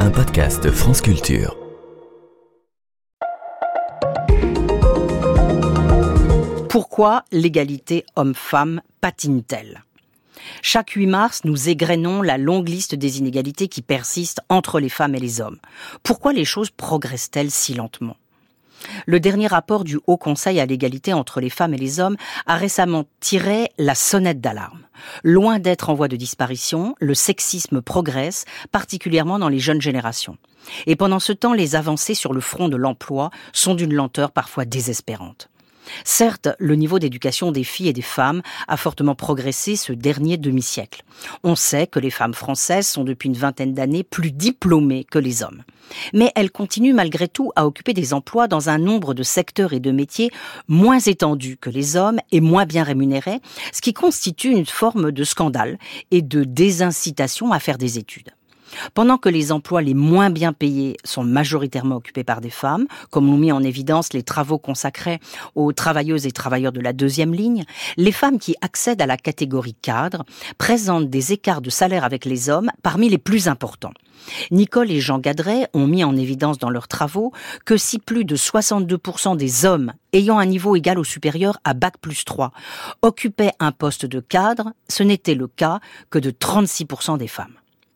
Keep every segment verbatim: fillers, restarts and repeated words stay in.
un podcast France Culture. Pourquoi l'égalité homme-femme patine-t-elle ? Chaque huit mars, nous égrenons la longue liste des inégalités qui persistent entre les femmes et les hommes. Pourquoi les choses progressent-elles si lentement ? Le dernier rapport du Haut Conseil à l'égalité entre les femmes et les hommes a récemment tiré la sonnette d'alarme. Loin d'être en voie de disparition, le sexisme progresse, particulièrement dans les jeunes générations. Et pendant ce temps, les avancées sur le front de l'emploi sont d'une lenteur parfois désespérante. Certes, le niveau d'éducation des filles et des femmes a fortement progressé ce dernier demi-siècle. On sait que les femmes françaises sont depuis une vingtaine d'années plus diplômées que les hommes. Mais elles continuent malgré tout à occuper des emplois dans un nombre de secteurs et de métiers moins étendus que les hommes et moins bien rémunérés, ce qui constitue une forme de scandale et de désincitation à faire des études. Pendant que les emplois les moins bien payés sont majoritairement occupés par des femmes, comme l'ont mis en évidence les travaux consacrés aux travailleuses et travailleurs de la deuxième ligne, les femmes qui accèdent à la catégorie cadre présentent des écarts de salaire avec les hommes parmi les plus importants. Nicole et Jean Gadret ont mis en évidence dans leurs travaux que si plus de soixante-deux pour cent des hommes ayant un niveau égal ou supérieur à bac plus trois occupaient un poste de cadre, ce n'était le cas que de trente-six pour cent des femmes.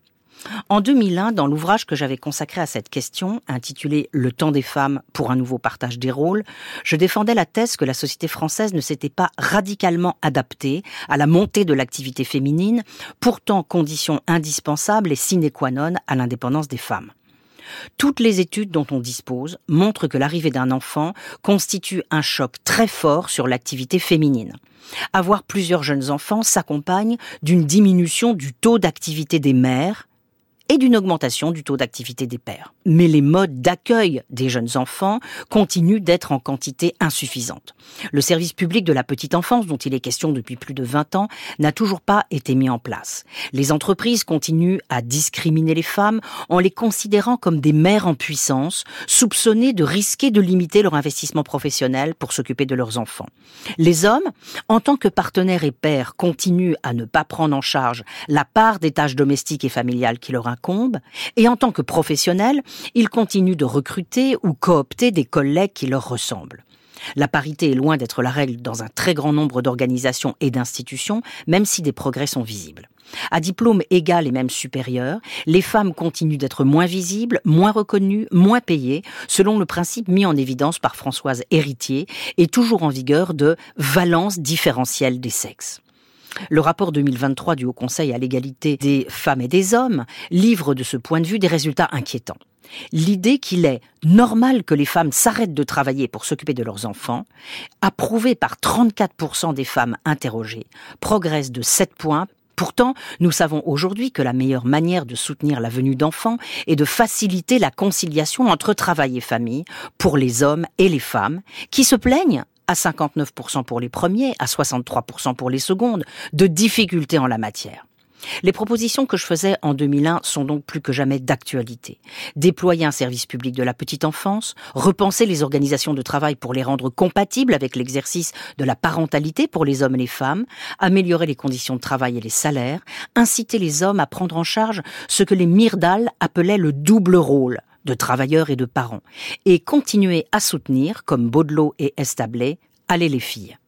En deux mille un, dans l'ouvrage que j'avais consacré à cette question, intitulé « Le temps des femmes pour un nouveau partage des rôles », je défendais la thèse que la société française ne s'était pas radicalement adaptée à la montée de l'activité féminine, pourtant condition indispensable et sine qua non à l'indépendance des femmes. Toutes les études dont on dispose montrent que l'arrivée d'un enfant constitue un choc très fort sur l'activité féminine. Avoir plusieurs jeunes enfants s'accompagne d'une diminution du taux d'activité des mères et d'une augmentation du taux d'activité des pères. Mais les modes d'accueil des jeunes enfants continuent d'être en quantité insuffisante. Le service public de la petite enfance, dont il est question depuis plus de vingt ans, n'a toujours pas été mis en place. Les entreprises continuent à discriminer les femmes en les considérant comme des mères en puissance, soupçonnées de risquer de limiter leur investissement professionnel pour s'occuper de leurs enfants. Les hommes, en tant que partenaires et pères, continuent à ne pas prendre en charge la part des tâches domestiques et familiales qui leur incombe, et en tant que professionnels, ils continuent de recruter ou coopter des collègues qui leur ressemblent. La parité est loin d'être la règle dans un très grand nombre d'organisations et d'institutions, même si des progrès sont visibles. À diplôme égal et même supérieur, les femmes continuent d'être moins visibles, moins reconnues, moins payées, selon le principe mis en évidence par Françoise Héritier et toujours en vigueur de valence différentielle des sexes. Le rapport deux mille vingt-trois du Haut Conseil à l'égalité des femmes et des hommes livre de ce point de vue des résultats inquiétants. L'idée qu'il est normal que les femmes s'arrêtent de travailler pour s'occuper de leurs enfants, approuvée par trente-quatre pour cent des femmes interrogées, progresse de sept points. Pourtant, nous savons aujourd'hui que la meilleure manière de soutenir la venue d'enfants est de faciliter la conciliation entre travail et famille pour les hommes et les femmes qui se plaignent à cinquante-neuf pour cent pour les premiers, à soixante-trois pour cent pour les secondes, de difficultés en la matière. Les propositions que je faisais en deux mille un sont donc plus que jamais d'actualité. Déployer un service public de la petite enfance, repenser les organisations de travail pour les rendre compatibles avec l'exercice de la parentalité pour les hommes et les femmes, améliorer les conditions de travail et les salaires, inciter les hommes à prendre en charge ce que les Myrdal appelaient le double rôle de travailleurs et de parents, et continuer à soutenir, comme Baudelot et Establé, allez les filles.